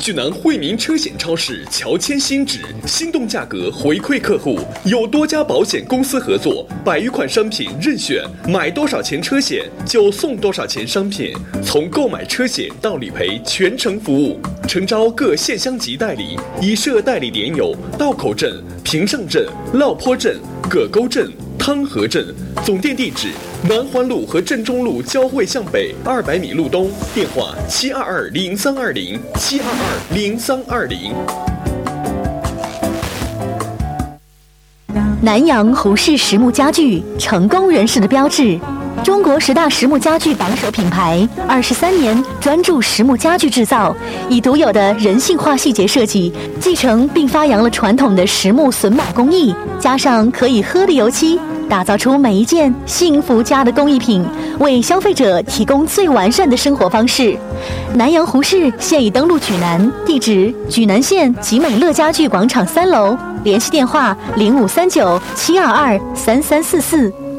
济南惠民车险超市乔迁新址，心动价格回馈客户，有多家保险公司合作，100余款商品任选，买多少钱车险就送多少钱商品，从购买车险到理赔全程服务。诚招各县乡级代理，已设代理点有道口镇、平上镇、涝坡镇、葛沟镇、汤河镇，总店地址南环路和镇中路交汇向北200米路东，电话7220320，7220320。 南阳胡氏实木家具，成功人士的标志。中国10大实木家具榜首品牌，23年专注实木家具制造，以独有的人性化细节设计，继承并发扬了传统的实木榫码工艺，加上可以喝的油漆，打造出每一件幸福家的工艺品，为消费者提供最完善的生活方式。南阳胡氏现已登陆莒南，地址莒南县集美乐家具广场3楼，联系电话0539-722-3344。